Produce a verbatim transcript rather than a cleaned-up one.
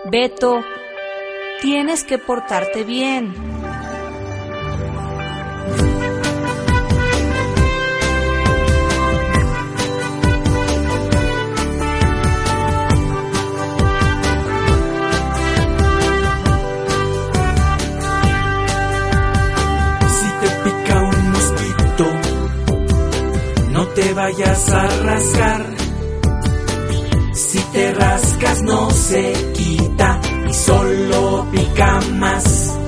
Beto, tienes que portarte bien. Si te pica un mosquito, no te vayas a rascar. Si te rascas no se quita y solo pica más.